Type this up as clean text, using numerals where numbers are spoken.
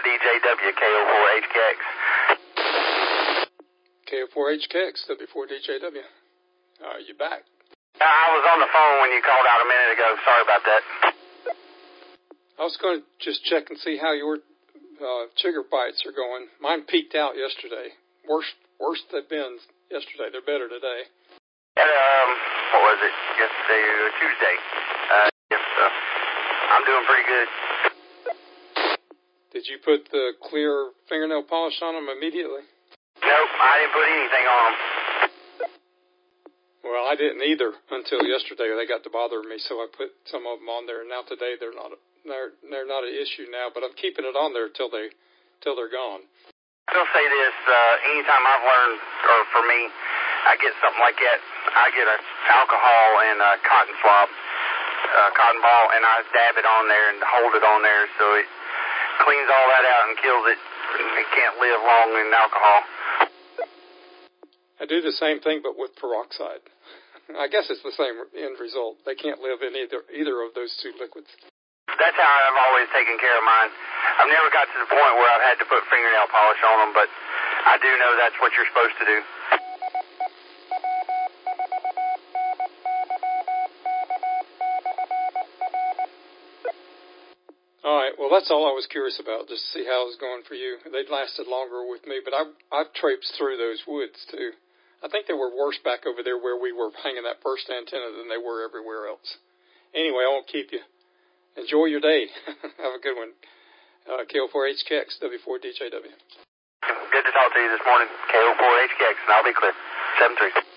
W4DJW, KO4HKX. KO4HKX, W4DJW. You back? I was on the phone when you called out a minute ago. Sorry about that. I was going to just check and see how your chigger bites are going. Mine peaked out yesterday. Worse they've been yesterday. They're better today. What was it? Yesterday or Tuesday? Yes, I'm doing pretty good. Did you put the clear fingernail polish on them immediately? Nope, I didn't put anything on them. Well, I didn't either until yesterday. They got to bother me, so I put some of them on there. And now today they're not an issue now, but I'm keeping it on there till they're gone. I'll say this: anytime I've learned, or for me, I get something like that. I get an alcohol and a cotton swab, cotton ball, and I dab it on there and hold it on there so it cleans all that out and kills it. It can't live long in alcohol. I do the same thing, but with peroxide. I guess it's the same end result. They can't live in either of those two liquids. That's how I've always taken care of mine. I've never got to the point where I've had to put fingernail polish on them, but I do know that's what you're supposed to do. All right, well, that's all I was curious about, just to see how it was going for you. They'd lasted longer with me, but I've traipsed through those woods, too. I think they were worse back over there where we were hanging that first antenna than they were everywhere else. Anyway, I won't keep you. Enjoy your day. Have a good one. KO4HKX, W4DJW. Good to talk to you this morning. KO4HKX, and I'll be clear. 7-3.